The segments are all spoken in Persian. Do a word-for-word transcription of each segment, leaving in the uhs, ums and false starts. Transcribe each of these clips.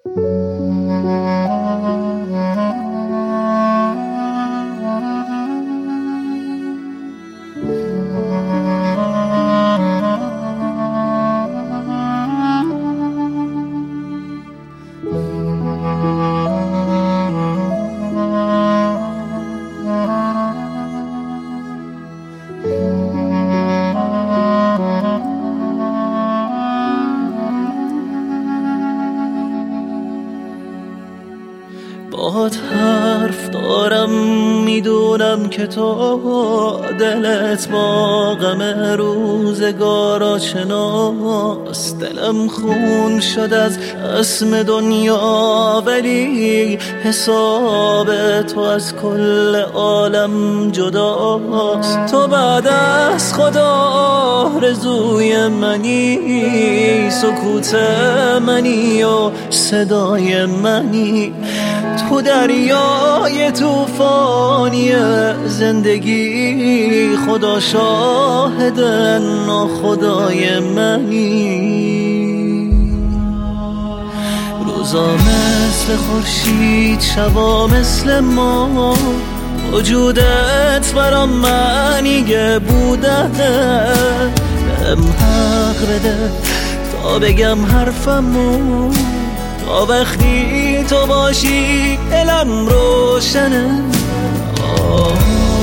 باهات حرف دارم، میدونم که تو دلت با غم روزگار آشناست. دلم خون شد از اسم دنیا، ولی حساب تو از کل عالم جداست. تو بعد از خدا آرزوی منی، سکوت منی و صدای منی. تو دریای توفانی زندگی، خدا شاهد ناخدای منی. روزا مثل خورشید، شبا مثل ما، وجودت برام معنی بودن. بهم حق بده تا بگم حرفمو، تا وقتی تو باشی دلم روشنه. آه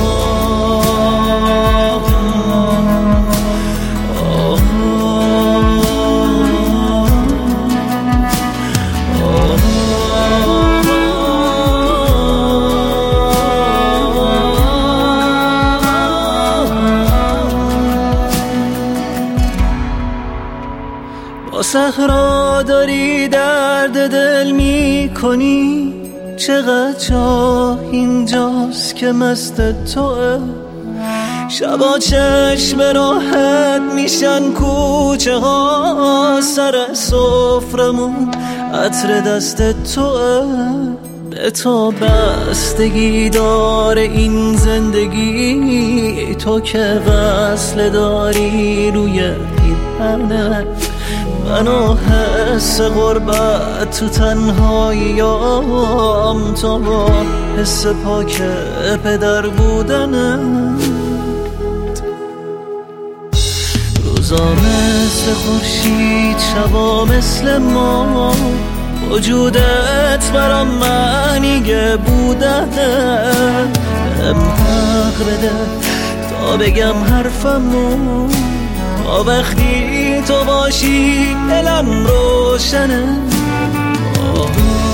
با صحرا داری درد دل می کنی، چقدر جا اینجاست که مست توه. شبا چشم راحت میشن کوچه ها، سر سفرمون عطر دست توه. به تو بستگی داره این زندگی، تو که وصله داری روی پیرهنت. منو حس غربت تو تنهاییام، تو با حس پاک پدر بودنت. روزا مثل خورشید، شبا مثل ما، وجودت برام معنی بودنت. بهم حق بده تا بگم حرفمو، تا وقتی تو باشی دلم روشنه. آه